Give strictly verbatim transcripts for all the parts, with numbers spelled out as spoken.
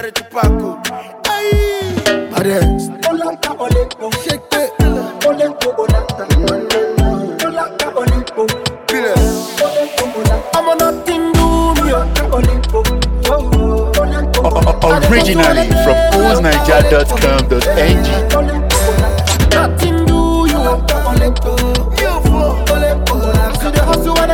Barry Tupac. Aye. Paris. Shake it. I'm on nothing do me. Originally from oz niger dot com dot n g. Nothing do you. See the hustle and the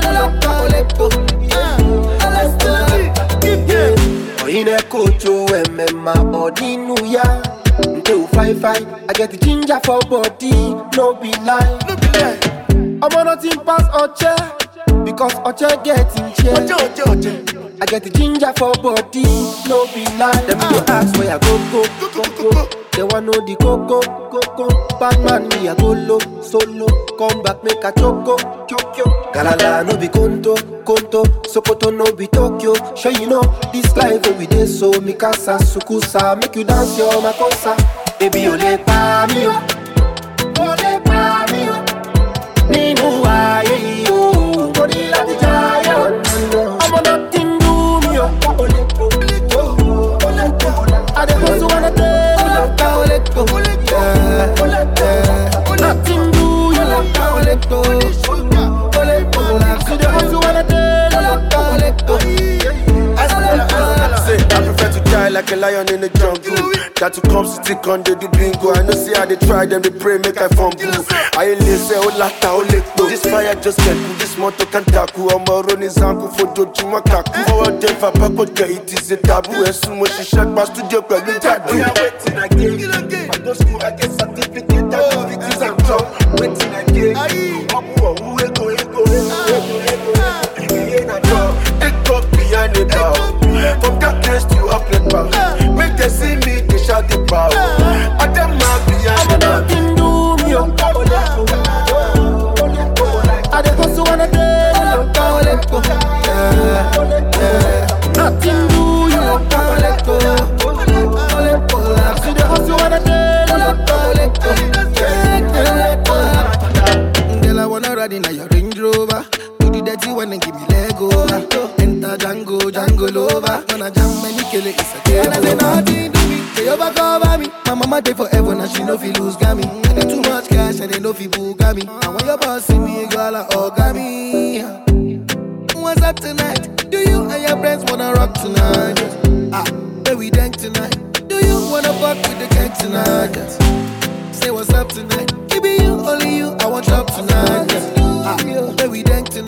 day. In a coach, remember Odinuya. Until five five, I get the ginger for body. No be lie, no be lie. I'm on nothing past Oche because Oche getting chair. Oche, Oche, Oche. I get the ginger for body. No be lie. Them go ask where I go, go, go, go. They want know the coco, coco. Batman me I go low, solo. Come back make a choco, choco. Galala no be Konto, Konto. Sokoto no be Tokyo. Sure you know this life every day so Mikasa, Sukusa. Make you dance your makosa. Baby ole pa mi o, ole pa mi o. Ninu wa ye yo, body like the giant. I'm on nothing do me o. I dey hustle and I dey. Nothing do you like how let go. I prefer to die like a lion in the jungle. That to come stick on they do bingo. I know see how they try them, they pray make I fumble. I ain't say oh lata oh let go. This fire just get cool, this motor can tackle. I'm a running zanku for doju makaku. Forward them for backward get it is a taboo. As soon as she shut my studio girl you tattoo. We are waiting again. I go school I get certificate that it is a job. Waiting again. Who will go go behind the bar. From that place to up the bar. Make them see me, they shout the bar. I them not behind the bar. Nothing do me up. I dey hustle and I dey. Nothing do you up. See the hustle and I dey. Girl I wanna ride in a your Range Rover. Do the dirty one and give me leg over. Django, Django lover. When I jam many kill it, it's a game. And I say nothing to me, they overcover me. My mama dey forever, now she no fi lose gammy. I get too much cash and they no fi bugami. And when your boss see me, girl, I orgami. What's up tonight? Do you and your friends wanna rock tonight? Ah, baby, dank tonight. Do you wanna fuck with the gang tonight? Say what's up tonight? It be you, only you, I want drop tonight. Ah, baby, dank tonight.